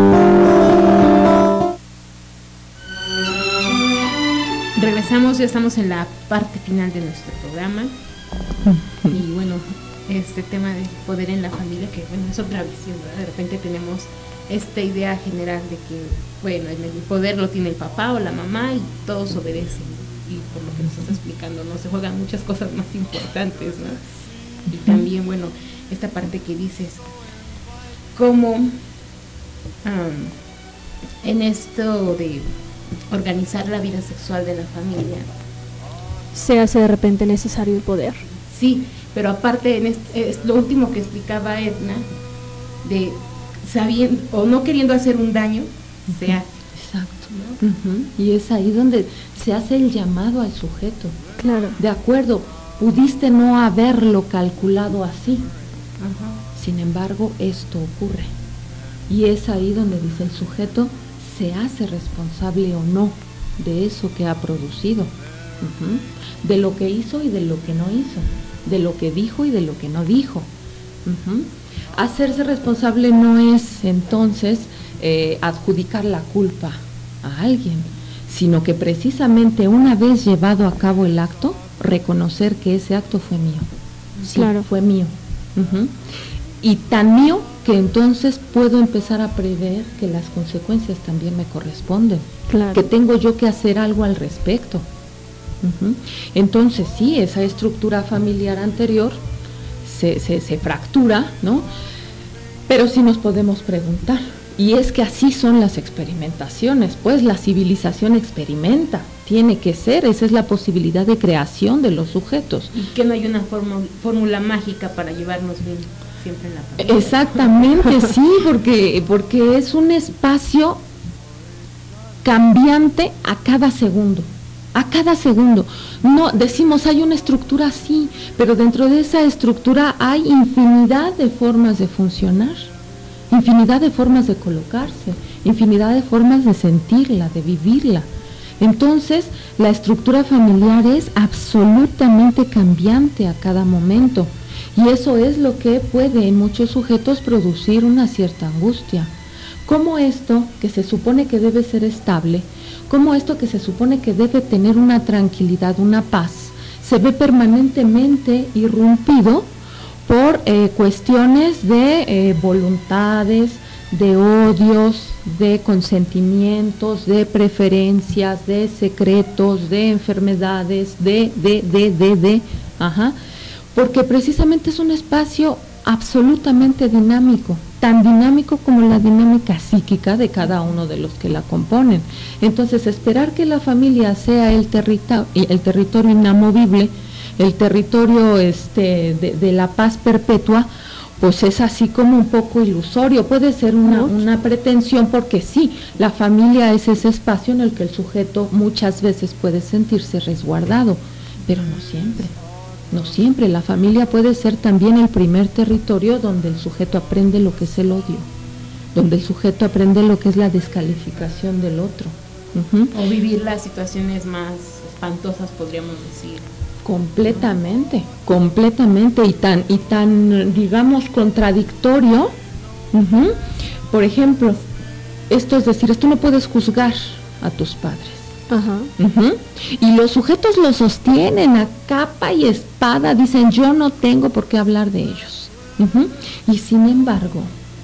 Regresamos, ya estamos en la parte final de nuestro programa. Y bueno, este tema de poder en la familia, que bueno, es otra visión, ¿verdad? De repente tenemos esta idea general de que, bueno, el poder lo tiene el papá o la mamá y todos obedecen. Y por lo que nos estás explicando, ¿no? Se juegan muchas cosas más importantes, ¿no? Y también, bueno, esta parte que dices, cómo um, en esto de organizar la vida sexual de la familia se hace de repente necesario el poder. Sí, pero aparte en este, es lo último que explicaba Edna, de sabiendo o no queriendo hacer un daño, uh-huh. se hace. Exacto. ¿No? Uh-huh. Y es ahí donde se hace el llamado al sujeto. Claro. De acuerdo, pudiste no haberlo calculado así. Uh-huh. Sin embargo, esto ocurre. Y es ahí donde dice el sujeto se hace responsable o no de eso que ha producido, uh-huh. de lo que hizo y de lo que no hizo, de lo que dijo y de lo que no dijo. Uh-huh. Hacerse responsable no es entonces eh, adjudicar la culpa a alguien, sino que precisamente una vez llevado a cabo el acto, reconocer que ese acto fue mío. Sí, claro. Fue mío. Uh-huh. Y tan mío que entonces puedo empezar a prever que las consecuencias también me corresponden, claro. que tengo yo que hacer algo al respecto. Uh-huh. Entonces sí, esa estructura familiar anterior se, se, se fractura, ¿no? Pero sí nos podemos preguntar, y es que así son las experimentaciones, pues la civilización experimenta, tiene que ser, esa es la posibilidad de creación de los sujetos. Y que no hay una fórmula, fórmula mágica para llevarnos bien siempre en la familia. Exactamente, sí, porque, porque es un espacio cambiante a cada segundo. A cada segundo. No, decimos hay una estructura así, pero dentro de esa estructura hay infinidad de formas de funcionar, infinidad de formas de colocarse, infinidad de formas de sentirla, de vivirla. Entonces, la estructura familiar es absolutamente cambiante a cada momento, y eso es lo que puede en muchos sujetos producir una cierta angustia. ¿Cómo esto, que se supone que debe ser estable, cómo esto que se supone que debe tener una tranquilidad, una paz, se ve permanentemente irrumpido por eh, cuestiones de eh, voluntades, de odios, de consentimientos, de preferencias, de secretos, de enfermedades, de, de, de, de, de, ajá, porque precisamente es un espacio absolutamente dinámico, tan dinámico como la dinámica psíquica de cada uno de los que la componen. Entonces, esperar que la familia sea el, territa, el territorio inamovible, el territorio este, de, de la paz perpetua, pues es así como un poco ilusorio, puede ser una, una pretensión, porque sí, la familia es ese espacio en el que el sujeto muchas veces puede sentirse resguardado, pero no siempre. No siempre, la familia puede ser también el primer territorio donde el sujeto aprende lo que es el odio, donde el sujeto aprende lo que es la descalificación del otro. Uh-huh. O vivir las situaciones más espantosas, podríamos decir. Completamente, completamente, y tan, y tan, digamos, contradictorio. Uh-huh. Por ejemplo, esto es decir, esto no puedes juzgar a tus padres. Ajá. Uh-huh. Y los sujetos lo sostienen a capa y espada, dicen yo no tengo por qué hablar de ellos. Uh-huh. Y sin embargo,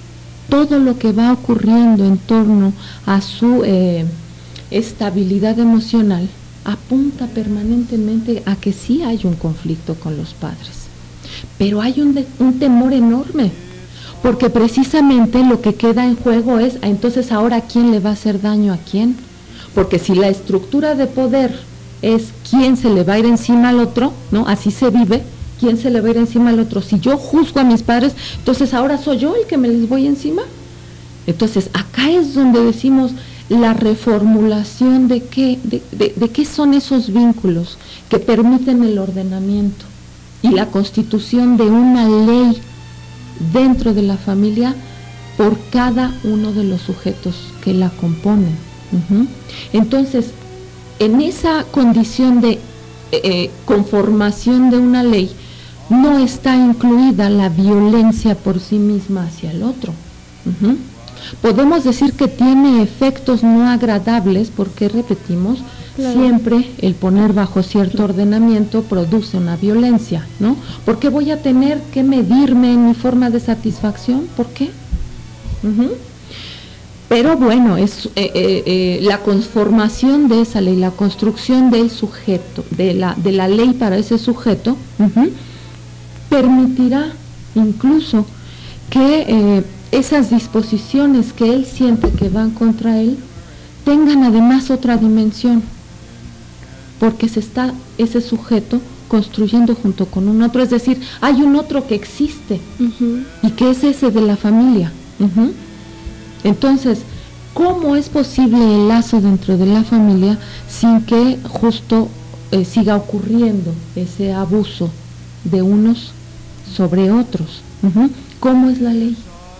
todo lo que va ocurriendo en torno a su eh, estabilidad emocional apunta permanentemente a que sí hay un conflicto con los padres, pero hay un, de, un temor enorme, porque precisamente lo que queda en juego es, entonces ahora ¿quién le va a hacer daño a quién? Porque si la estructura de poder es quién se le va a ir encima al otro, ¿no? Así se vive, ¿quién se le va a ir encima al otro? Si yo juzgo a mis padres, entonces ahora soy yo el que me les voy encima. Entonces acá es donde decimos la reformulación de qué, de, de, de qué son esos vínculos que permiten el ordenamiento y la constitución de una ley dentro de la familia por cada uno de los sujetos que la componen. Uh-huh. Entonces, en esa condición de eh, conformación de una ley, no está incluida la violencia por sí misma hacia el otro. Uh-huh. Podemos decir que tiene efectos no agradables porque, repetimos, claro, siempre el poner bajo cierto ordenamiento produce una violencia, ¿no? ¿Por qué voy a tener que medirme en mi forma de satisfacción? ¿Por qué? Uh-huh. Pero bueno, es eh, eh, eh, la conformación de esa ley, la construcción del sujeto, de la, de la ley para ese sujeto, uh-huh, permitirá incluso que eh, esas disposiciones que él siente que van contra él tengan además otra dimensión, porque se está ese sujeto construyendo junto con un otro, es decir, hay un otro que existe, uh-huh, y que es ese de la familia. Uh-huh. Entonces, ¿cómo es posible el lazo dentro de la familia sin que justo eh, siga ocurriendo ese abuso de unos sobre otros? Uh-huh. ¿Cómo es la ley?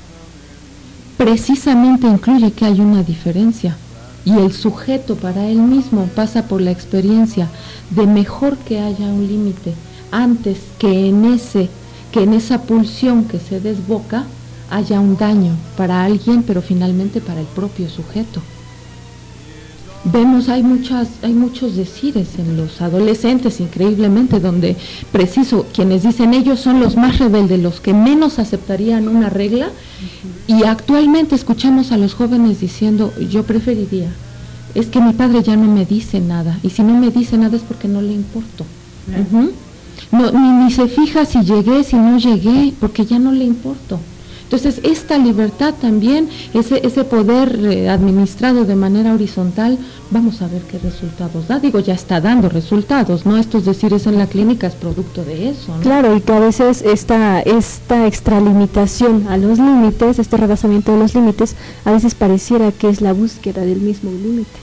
Precisamente incluye que hay una diferencia y el sujeto para él mismo pasa por la experiencia de mejor que haya un límite antes que en ese que en esa pulsión que se desboca haya un daño para alguien, pero finalmente para el propio sujeto. Vemos, hay muchas, hay muchos decires en los adolescentes, increíblemente, donde preciso, quienes dicen ellos son los más rebeldes, los que menos aceptarían una regla, uh-huh, y actualmente escuchamos a los jóvenes diciendo, yo preferiría, es que mi padre ya no me dice nada, y si no me dice nada es porque no le importo. Uh-huh. Uh-huh. No, ni, ni se fija si llegué, si no llegué, porque ya no le importo. Entonces, esta libertad también, ese, ese poder eh, administrado de manera horizontal, vamos a ver qué resultados da. Digo, ya está dando resultados, ¿no? Estos decires en la clínica es producto de eso, ¿no? Claro, y que a veces esta, esta extralimitación a los límites, este rebasamiento de los límites, a veces pareciera que es la búsqueda del mismo límite.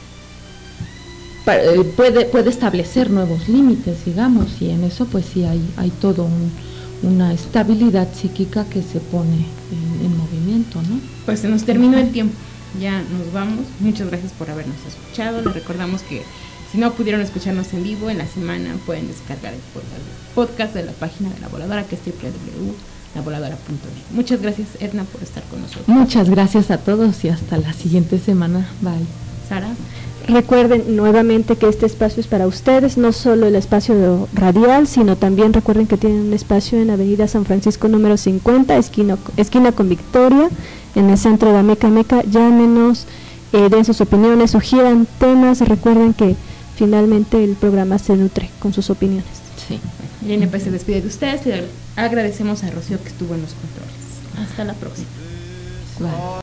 Puede, puede establecer nuevos límites, digamos, y en eso pues sí hay, hay todo un... una estabilidad psíquica que se pone en, en movimiento, ¿no? Pues se nos terminó el tiempo, ya nos vamos. Muchas gracias por habernos escuchado. Les recordamos que si no pudieron escucharnos en vivo en la semana, pueden descargar el podcast de la página de La Voladora, que es doble u doble u doble u punto la voladora punto net. Muchas gracias, Edna, por estar con nosotros. Muchas gracias a todos y hasta la siguiente semana. Bye. Sara. Recuerden nuevamente que este espacio es para ustedes, no solo el espacio radial, sino también recuerden que tienen un espacio en Avenida San Francisco número cincuenta, esquina, esquina con Victoria, en el centro de Ameca Meca. Llámenos, eh, den sus opiniones, sugieran temas. Recuerden que finalmente el programa se nutre con sus opiniones. Sí. Irene pues se despide de ustedes y agradecemos a Rocío que estuvo en los controles. Hasta la próxima. Bye.